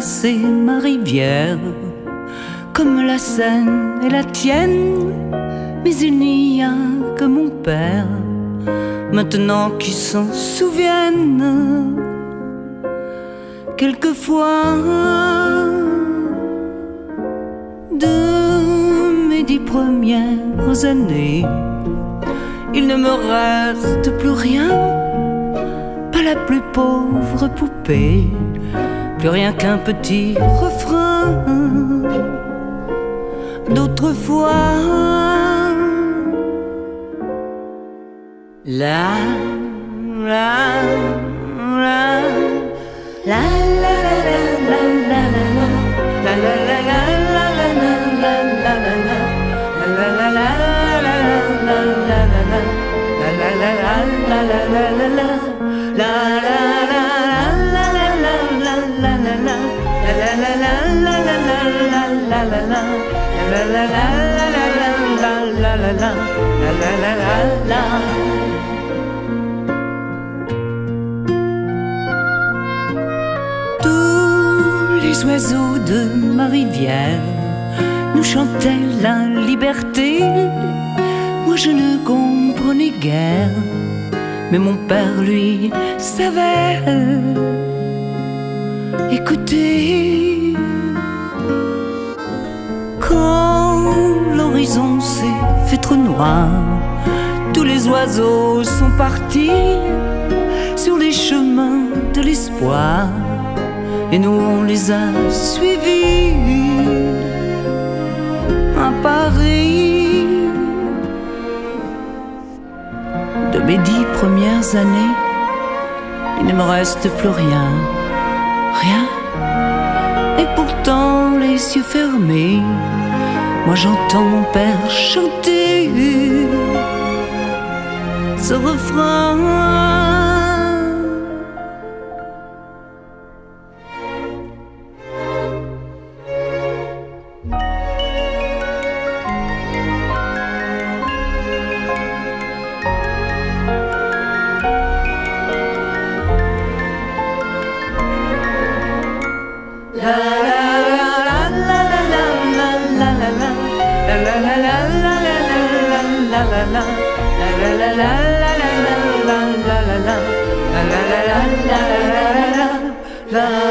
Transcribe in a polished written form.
traverser ma rivière, comme la Seine et la tienne. Mais il n'y a que mon père, maintenant qui s'en souvienne. Quelquefois, de mes 10 premières années, il ne me reste plus rien, pas la plus pauvre poupée, plus rien qu'un petit refrain d'autrefois. La la la la la la la la tous les oiseaux de ma rivière nous chantaient la liberté. Moi je ne comprenais guère, mais mon père lui savait écouter. Quand l'horizon s'est fait trop noir, tous les oiseaux sont partis sur les chemins de l'espoir, et nous on les a suivis à Paris. De mes 10 premières années, il ne me reste plus rien, rien. Et pourtant les yeux fermés, moi j'entends mon père chanter ce refrain. La